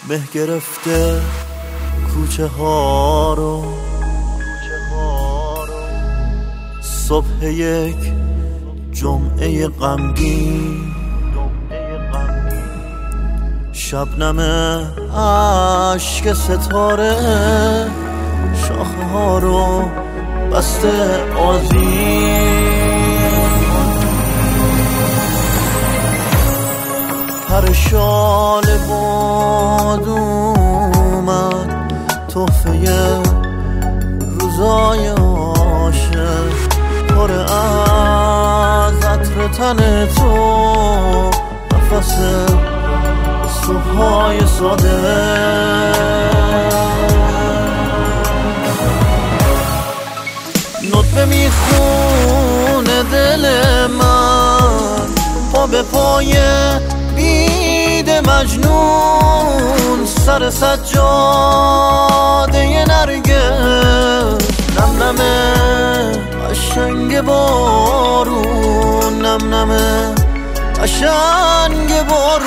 مه گرفته کوچه ها رو، صبح یک جمعه غمگین، شبنم عشق ستاره شاخه ها رو بسته آذین. پر شال باد اومد تحفه روزای عاشق، پر از عطر تن تو، نفس صبحای ساده. ندبه میخونه دل من، پا به پای بید مجنون، سر سجاده نرگس، نم نمه قشنگ بارون، نم نمه قشنگ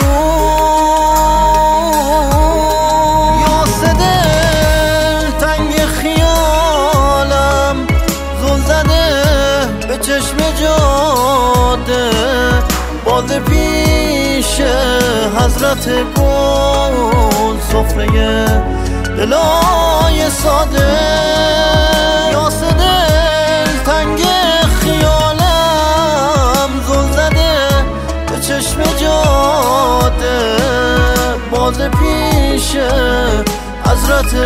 بارون. یاسه دل تنگ خیالم، زل زده به چشم جاده، باز پیش حضرت گل، سفره دلای ساده. یاسه دل تنگ خیالم، زل زده به چشم جاده، باز پیش حضرت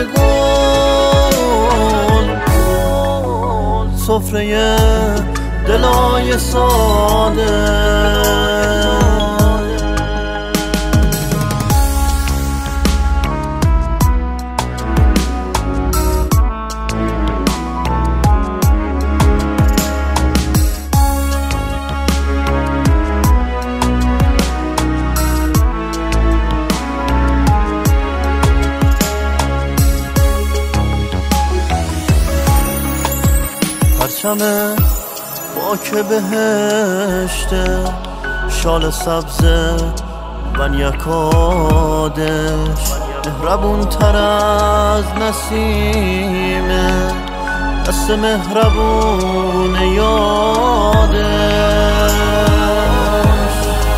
گل، سفره دلای ساده. پرچم باک بهشته، شال سبز ونیکادش، مهربون تر از نسیمه، دست مهربون یادش.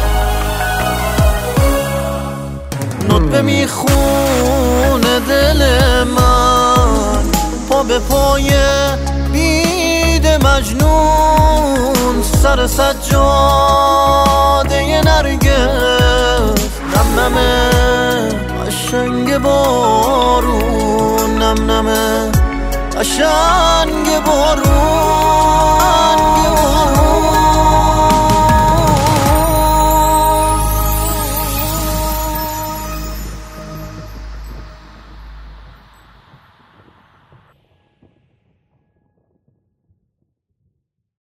ندبه میخونه دل من، پا به پای بید مجنون، سر سجاده نرگس، نم نمه قشنگ بارون، نم نمه قشنگ بارون.